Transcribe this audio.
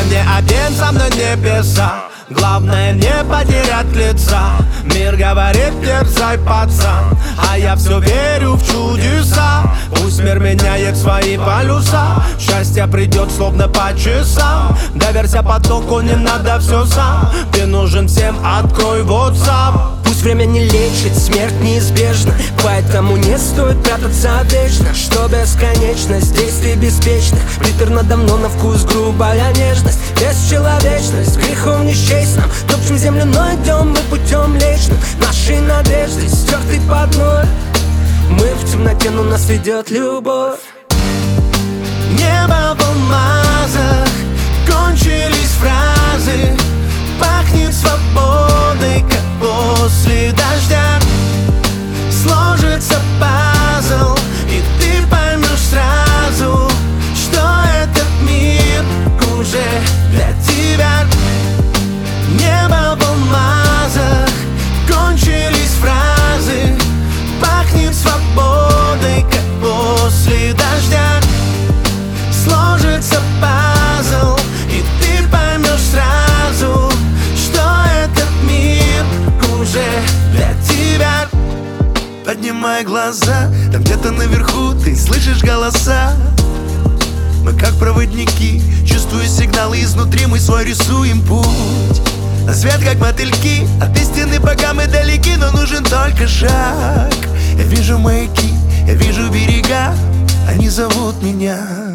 не оденься на небеса, главное не потерять лица. Мир говорит, дерзай, пацан, а я все верю в чудеса. Пусть мир меняет свои полюса, счастье придет словно по часам. Доверься потоку, не надо все сам, ты нужен всем, открой WhatsApp. Пусть время не лечит, смерть неизбежна, поэтому не стоит прятаться вечно. Что бесконечность действий беспечных, приторно давно на вкус грубая нежность. Бесчеловечность, грехом не счесть нам, топчем землю, но идем мы путем личным. Наши надежды стерты под ноль, мы в темноте, но нас ведет любовь. Небо в алмазах, кончились фразы, пахнет свободой, как после дождя. Сложится пазл, и ты поймешь сразу, что этот мир уже для тебя. Небо в алмазах, кончились фразы, пахнет свободой, как после дождя. Сложится пазл, и ты поймешь сразу, что этот мир уже для тебя. Поднимай глаза, там где-то наверху ты слышишь голоса. Мы как проводники, чувствуя сигналы изнутри, мы свой рисуем путь. На свет как мотыльки, от истины пока мы далеки, но нужен только шаг. Я вижу маяки, я вижу берега, они зовут меня.